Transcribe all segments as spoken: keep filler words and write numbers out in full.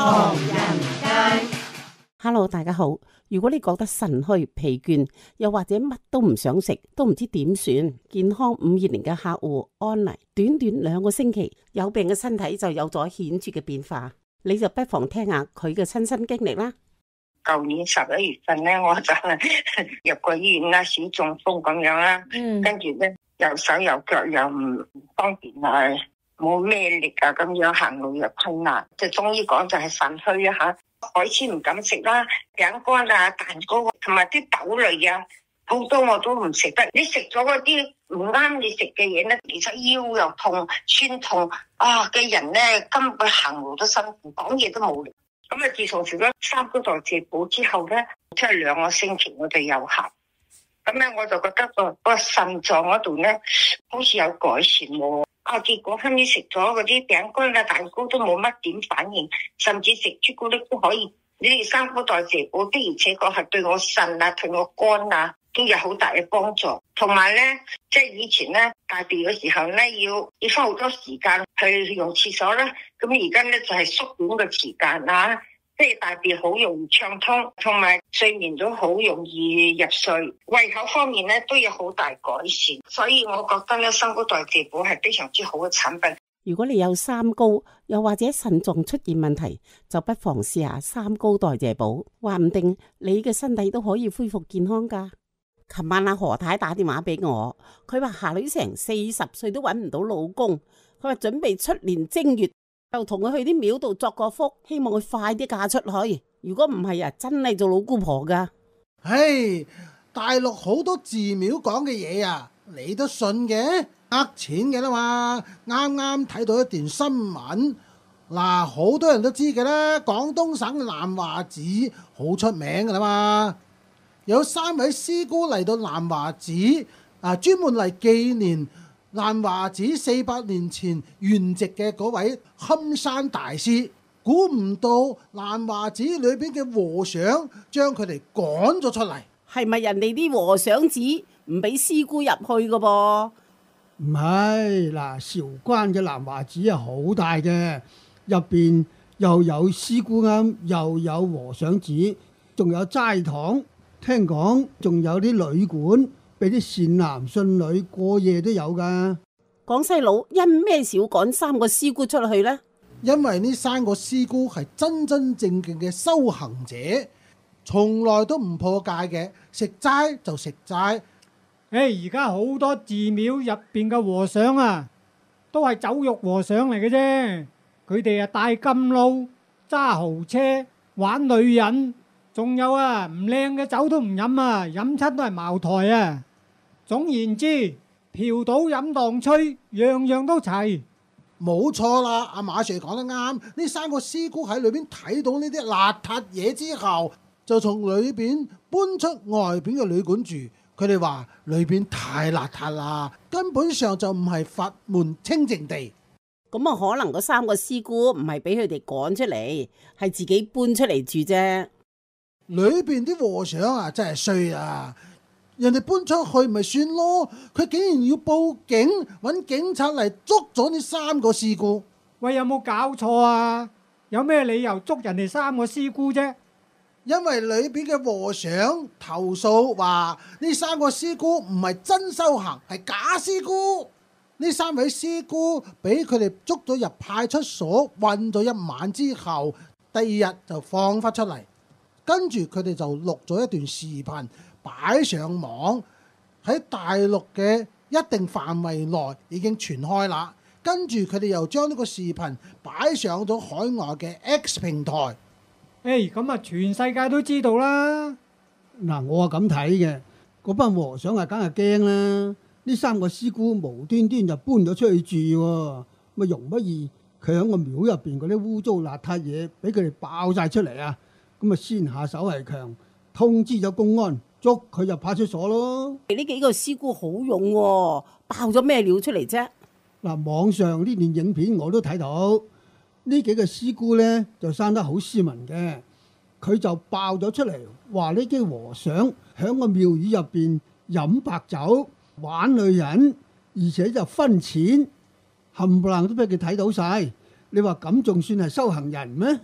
唐人街。Hello， 大家好。如果你覺得腎虛疲倦，又或者乜都唔想食，都唔知點算，健康五二零嘅客戶安妮，短短兩個星期，有病嘅身體就有咗顯著嘅變化，你就不妨聽下佢嘅親身經歷啦。 舊年十一月份咧，我就入過醫院啦，小中風咁樣啦，嗯、跟住咧右手右腳又唔方便啊，冇咩力啊，咁樣行路又困難，即係中醫講就係腎虛啊吓。海鮮唔敢食啦，餅乾啊、蛋糕同埋啲豆類啊，好多我都唔食得。你食咗嗰啲唔啱你食嘅嘢咧，其實腰又痛、酸痛啊嘅人咧，根本行路都辛苦，講嘢都冇力。咁啊，自從食咗三高代謝補之後咧，即係兩個星期我哋有效。咁咧我就覺得個個腎臟嗰度咧，好似有改善喎。啊！結果後尾食咗嗰啲餅乾啊、蛋糕都冇乜點反應，甚至食朱古力都可以。你哋三高代謝補的而且確係對我腎啊、對我肝啊都有好大嘅幫助。同埋咧，即係以前咧大便嘅時候咧，要要花好多時間去用廁所啦。咁而家咧就係縮短嘅時間啦。即係大便好容易暢通，同埋睡眠都好容易入睡，胃口方面咧都有好大改善，所以我覺得咧三高代謝補係非常之好嘅產品。 如果你有三高，又或者腎臟出現問題，就不妨試下三高代謝補，話唔定你嘅身體都可以恢復健康噶。琴晚阿何太打電話俾我，佢話夏女成四十歲都搵唔到老公，佢話準備出年正月就同佢去啲廟度作個福，希望佢快啲嫁出去。如果唔係啊，真係做老姑婆噶。 唉，大陸好多寺廟講嘅嘢啊，你都信嘅？呃錢嘅啦嘛。啱啱睇到一段新聞，嗱，好多人都知嘅啦。廣東省嘅南華寺好出名噶啦嘛，有三位師姑嚟到南華寺啊，專門嚟紀念南華寺四百年前圓寂嘅嗰位堪山大師。估唔到南華寺裏邊嘅和尚將佢哋趕咗出嚟。 係咪人哋啲和尚寺唔俾師姑入去噶噃？ 唔係，嗱，韶關嘅南華寺係好大嘅，入邊又有師姑庵，又有和尚寺，仲有齋堂，聽講仲有啲旅館俾啲善男信女過夜都有噶。 廣西佬因咩事要趕三個師姑出去呢？ 因為呢三個師姑係真真正正嘅修行者，從來都唔破戒嘅，食齋就食齋。 誒，而家好多寺廟入邊嘅和尚啊，都係酒肉和尚嚟嘅啫。佢哋啊戴金勞、揸豪車、玩女人，仲有啊唔靚嘅酒都唔飲啊，飲親都係茅台啊。總言之，嫖賭飲蕩吹，樣樣都齊。 冇錯啦，阿馬 Sir 講得啱。呢三個師姑喺裏邊睇到呢啲邋遢嘢之後，就從裏邊搬出外邊嘅旅館住。佢哋話裏邊太邋遢啦，根本上就唔係佛門清淨地。 咁啊，可能嗰三個師姑唔係俾佢哋趕出嚟，係自己搬出嚟住啫。 裏邊啲和尚啊，真係衰啊！人哋搬出去咪算咯，佢竟然要報警，揾警察嚟捉咗呢三個師姑。 喂，有冇搞錯啊？有咩理由捉人哋三個師姑啫？ 因為裏邊嘅和尚投訴話呢三個師姑唔係真修行，係假師姑。呢三位師姑俾佢哋捉咗入派出所，韞咗一晚之後，第二日就放翻出嚟。跟住佢哋就錄咗一段視頻擺上網，喺大陸嘅一定範圍內已經傳開啦。跟住佢哋又將呢個視頻擺上咗海外嘅 X 平台。 誒，咁啊，全世界都知道啦。 嗱，我係咁睇嘅，嗰班和尚啊，梗係驚啦。呢三個師姑無端端就搬咗出去住，咪容不易佢喺個廟入邊嗰啲污糟邋遢嘢俾佢哋爆晒出嚟啊！咁啊，先下手為強，通知咗公安，捉佢入派出所咯。 呢幾個師姑好勇喎，爆咗咩料出嚟啫？ 嗱，網上呢段影片我都睇到，呢幾個師姑呢就生得好斯文嘅，佢就爆咗出嚟，話呢啲和尚喺個廟宇入邊飲白酒、玩女人，而且就分錢，冚唪唥都俾佢睇到晒。你話咁仲算係修行人咩？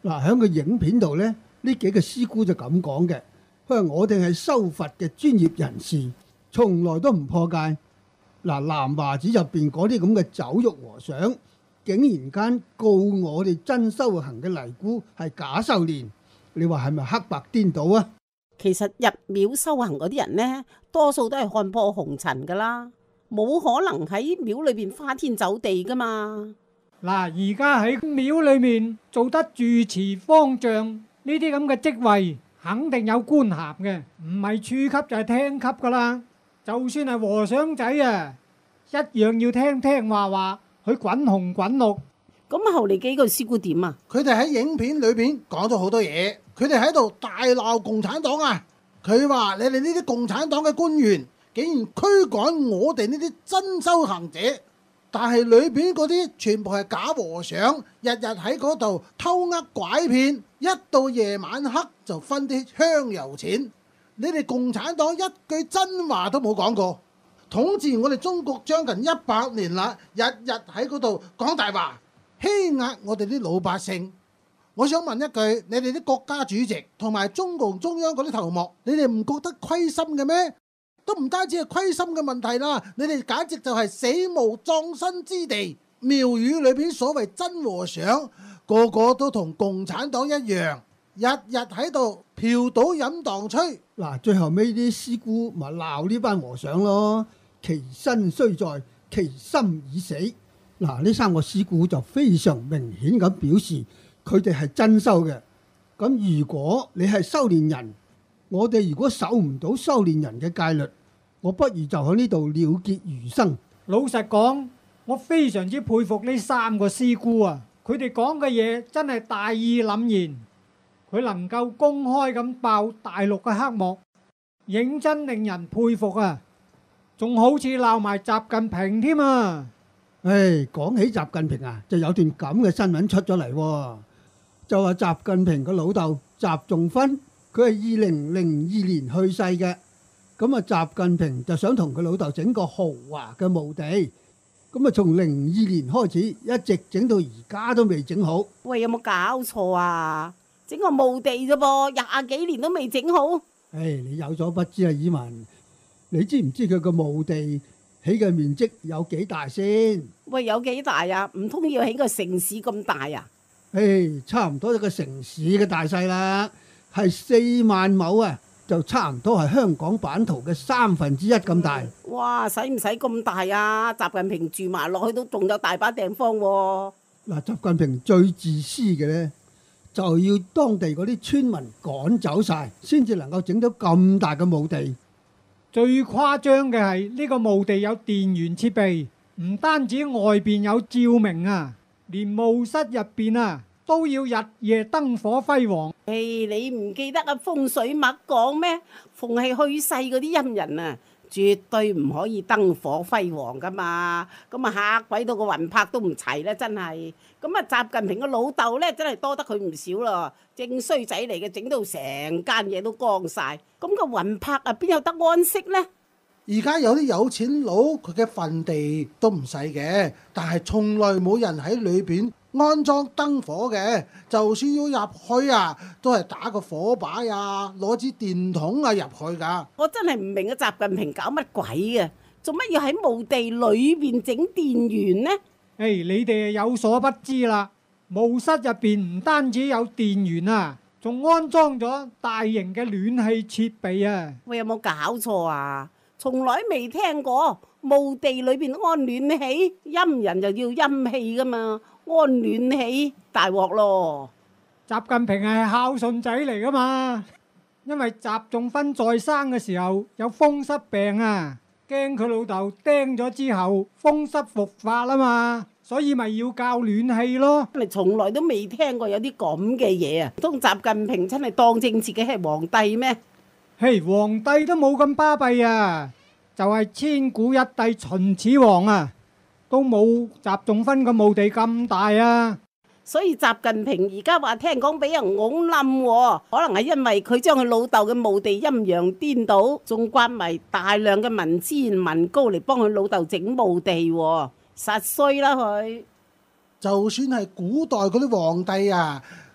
嗱，喺個影片度咧，呢幾個師姑就咁講嘅，佢話我哋係修佛嘅專業人士，從來都唔破戒。嗱，南華寺入邊嗰啲咁嘅酒肉和尚，竟然間告我哋真修行嘅尼姑係假修練，你話係咪黑白顛倒啊？ 其實入廟修行嗰啲人呢，多數都係看破紅塵噶啦，冇可能喺廟裏邊花天酒地噶嘛。 嗱，而家喺廟裏面做得住持方丈呢啲咁嘅職位，肯定有官銜嘅，唔係處級就係廳級噶啦。就算係和尚仔啊，一樣要聽聽話話，去滾紅滾綠。 咁後嚟幾個師姑點啊？ 佢哋喺影片裏邊講咗好多嘢，佢哋喺度大鬧共產黨啊！佢話你哋呢啲共產黨嘅官員竟然驅趕我哋呢啲真修行者，但係裏邊嗰啲全部係假和尚，日日喺嗰度偷呃拐騙，一到夜晚黑就分啲香油錢。你哋共產黨一句真話都冇講過，統治我哋中國將近一百年啦，日日喺嗰度講大話，欺壓我哋啲老百姓。我想問一句，你哋啲國家主席同埋中共中央嗰啲頭目，你哋唔覺得虧心嘅咩？都唔單止係虧心嘅問題啦，你哋簡直就係死無葬身之地。廟宇裏邊所謂真和尚，個個都同共產黨一樣，日日喺度嫖賭飲蕩吹。 嗱，最後尾啲師姑咪鬧呢班和尚咯，其身雖在，其心已死。嗱，呢三個師姑就非常明顯咁表示，佢哋係真修嘅。咁如果你係修煉人，我哋如果守唔到修煉人嘅戒律，我不如就喺呢度了結餘生。 老實講，我非常之佩服呢三個師姑啊！佢哋講嘅嘢真係大義凜然，佢能夠公開咁爆大陸嘅黑幕，認真令人佩服啊！仲好似鬧埋習近平添啊！ 唉，講起習近平啊，就有段咁嘅新聞出咗嚟喎，就話習近平嘅老豆習仲勳，佢係二零零二年去世嘅。咁啊，習近平就想同佢老豆整個豪華嘅墓地，咁啊，從零二年開始一直整到而家都未整好。 喂，有冇搞錯啊？整個墓地啫噃，廿幾年都未整好。 唉，你有咗不知啊，以文，你知唔知佢個墓地起嘅面積有幾大先？ 喂，有幾大啊？唔通要起個城市咁大啊？ 唉，差唔多一個城市嘅大細啦，係四萬畝啊，就差唔多係香港版圖嘅三分之一咁大。 哇，使唔使咁大啊？習近平住埋落去都仲有大把地方喎。 嗱，習近平最自私嘅呢，就要當地嗰啲村民趕走晒，先至能夠整到咁大嘅墓地。 最誇張嘅係呢個墓地有電源設備，唔單止外邊有照明啊，連墓室入邊啊都要日夜燈火輝煌。 誒，你唔記得阿風水脈講咩？逢係去世嗰啲陰人啊，絕對唔可以燈火輝煌噶嘛。咁啊嚇鬼到個魂魄都唔齊啦，真係。咁啊，習近平個老豆咧，真係多得佢唔少咯。正衰仔嚟嘅，整到成間嘢都光晒。咁個魂魄啊，邊有得安息呢？ 而家有啲有錢佬，佢嘅墳地都唔細嘅，但係從來冇人喺裏邊安裝燈火嘅。就算要入去啊，都係打個火把啊，攞支電筒啊入去噶。 我真係唔明啊，習近平搞乜鬼啊？做乜要喺墓地裏邊整電源呢？ 誒，你哋有所不知啦，墓室入邊唔單止有電源啊，仲安裝咗大型嘅暖氣設備啊！ 喂，有冇搞錯啊？從來未聽過墓地裏邊安暖氣，陰人就要陰氣噶嘛，安暖氣大鑊咯！ 習近平係孝順仔嚟噶嘛，因為習仲勳在生嘅時候有風濕病啊，驚佢老豆釘咗之後風濕復發啊嘛，所以咪要教暖氣咯。 你從來都未聽過有啲咁嘅嘢啊！唔通習近平真係當正自己係皇帝咩？ 嘿，皇帝都冇咁巴閉啊，就係千古一帝秦始皇啊，都冇習仲勳個墓地咁大啊。 所以習近平而家話聽講俾人㧬冧，可能係因為佢將佢老豆嘅墓地陰陽顛倒，仲關埋大量嘅民脂民膏嚟幫佢老豆整墓地，實衰啦佢。 就算係古代嗰啲皇帝啊，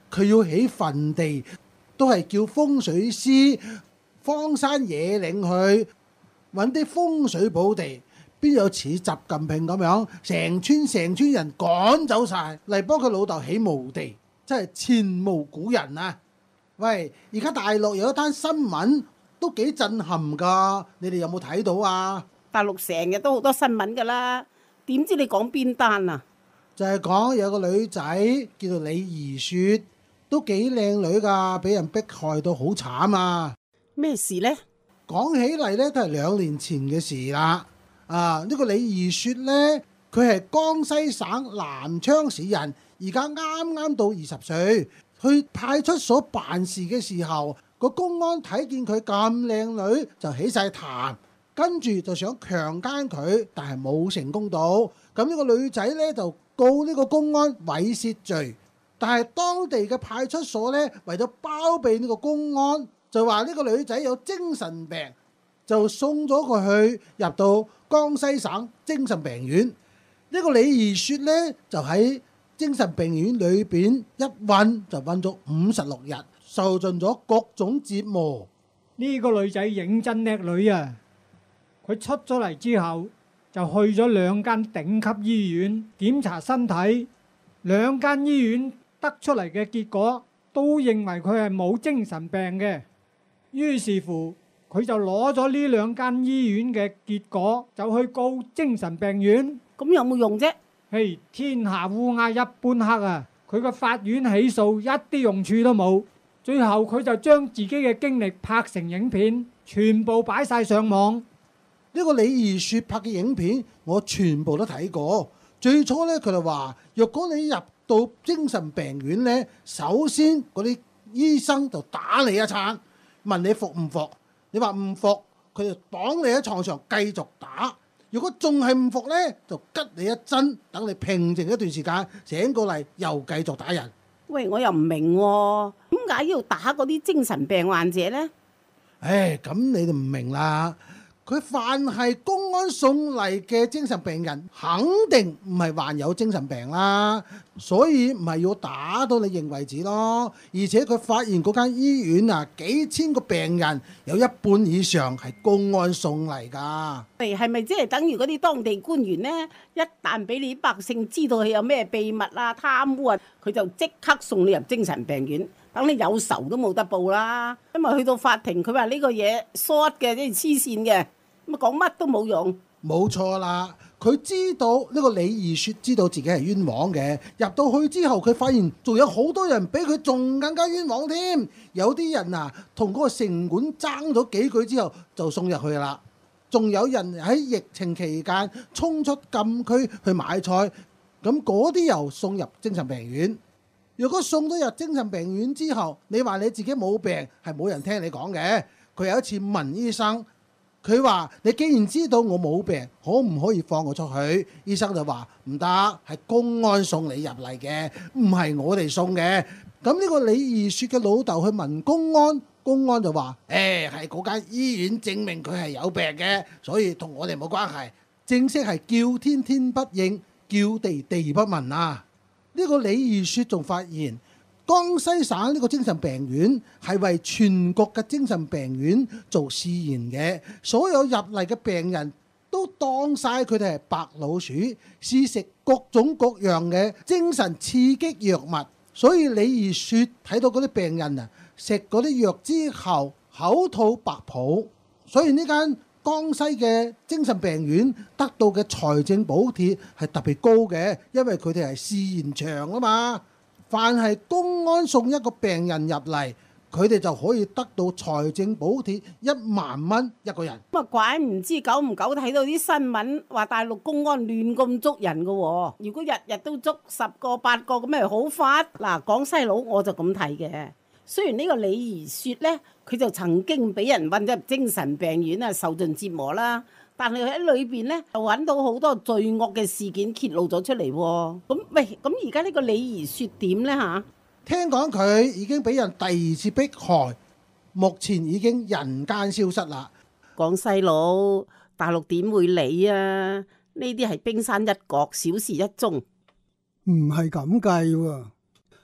佢要起墳地，都係叫風水師荒山野嶺去揾啲風水寶地，邊有似習近平咁樣成村成村人趕走晒嚟幫佢老豆起墓地，真係前無古人啊！喂，而家大陸有一單新聞都幾震撼噶，你哋有冇睇到啊？ 大陸成日都好多新聞噶啦，點知你講邊單啊？ 就係講有個女仔叫做李怡雪，都幾靚女噶，俾人迫害到好慘啊！ 咩事呢？ 講起嚟咧，都係兩年前嘅事啦。啊，呢個李怡雪咧，佢係江西省南昌市人，而家啱啱到二十歲。去派出所辦事嘅時候，個公安睇見佢咁靚女，就起晒痰，跟住就想強姦佢，但係冇成功到。咁呢個女仔咧就告呢個公安猥褻罪，但係當地嘅派出所咧為咗包庇呢個公安，就話呢個女仔有精神病，就送咗佢去入到江西省精神病院。呢個李怡雪咧就喺精神病院裏邊一韞就韞咗五十六日，受盡咗各種折磨。 呢個女仔認真叻女啊！佢出咗嚟之後就去咗兩間頂級醫院檢查身體，兩間醫院得出嚟嘅結果都認為佢係冇精神病嘅。於是乎佢就攞咗呢兩間醫院嘅結果，就去告精神病院。 咁有冇用啫？ 嘿， hey, 天下烏鴉一般黑啊！佢個法院起訴一啲用處都冇，最後佢就將自己嘅經歷拍成影片，全部擺晒上網。 呢個李怡雪拍嘅影片，我全部都睇過。最初咧，佢就話：若果你入到精神病院咧，首先嗰啲醫生就打你一餐，問你服唔服？你話唔服，佢就綁你喺床上繼續打。如果仲係唔服呢，就吉你一針，等你平靜一段時間，醒過嚟又繼續打人。 喂，我又唔明喎，點解要打嗰啲精神病患者呢？ 唉，咁你就唔明啦。佢凡係公安送嚟嘅精神病人，肯定唔係患有精神病啦，所以唔係要打到你認為止咯。而且佢發現嗰間醫院啊，幾千個病人有一半以上係公安送嚟㗎。 誒，係咪即係等於嗰啲當地官員呢？一旦俾你百姓知道佢有咩秘密啊、貪污啊，佢就即刻送你入精神病院，等你有仇都冇得報啦。因為去到法庭，佢話呢個嘢 short 嘅，即係黐線嘅。咁講乜都冇用， 冇錯啦。佢知道呢個李怡雪知道自己係冤枉嘅，入到去之後，佢發現仲有好多人比佢仲更加冤枉添。有啲人啊，同嗰個城管爭咗幾句之後就送入去啦。仲有人喺疫情期間衝出禁區去買菜，咁嗰啲又送入精神病院。如果送咗入精神病院之後，你話你自己冇病，係冇人聽你講嘅。佢有一次問醫生。佢話：你既然知道我冇病，可唔可以放我出去？醫生就話唔得，係公安送你入嚟嘅，唔係我哋送嘅。咁呢個李怡雪嘅老豆去問公安，公安就話：誒係嗰間醫院證明佢係有病嘅，所以同我哋冇關係。正式係叫天天不應，叫地地不聞啊！呢個李怡雪仲發現，江西省呢個精神病院係為全國嘅精神病院做試驗嘅，所有入嚟嘅病人都當晒佢哋係白老鼠，試食各種各樣嘅精神刺激藥物。所以李怡雪睇到嗰啲病人啊，食嗰啲藥之後口吐白泡，所以呢間江西嘅精神病院得到嘅財政補貼係特別高嘅，因為佢哋係試驗場啊嘛。凡係公安送一個病人入嚟，佢哋就可以得到財政補貼一萬蚊一個人。 咁啊，怪唔知久唔久睇到啲新聞話大陸公安亂咁捉人噶喎。如果日日都捉十個八個咁，咪好發。嗱，廣西佬我就咁睇嘅。雖然呢個李怡雪呢，佢就曾經俾人韞咗入精神病院啊，受盡折磨啦。但係喺裏邊咧，就揾到好多罪惡嘅事件揭露咗出嚟喎。咁喂，咁而家呢個李怡雪點呢？嚇？ 聽講佢已經俾人第二次迫害，目前已經人間消失啦。 廣西佬，大陸點會理啊？呢啲係冰山一角，小事一宗。 唔係咁計喎。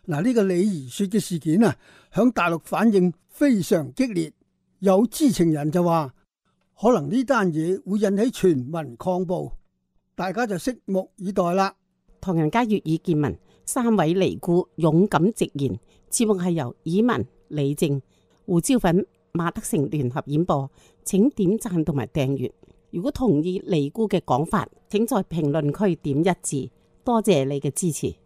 嗱，呢個李怡說嘅事件啊，響大陸反應非常激烈，有知情人就話可能呢單嘢會引起全民抗暴，大家就拭目以待啦。 唐人街粵語見聞，三位尼姑勇敢直言。節目係由以文、李靜、胡椒粉、馬德成聯合演播，請點讚同埋訂閱。如果同意尼姑嘅講法，請在評論區點一字，多謝你嘅支持。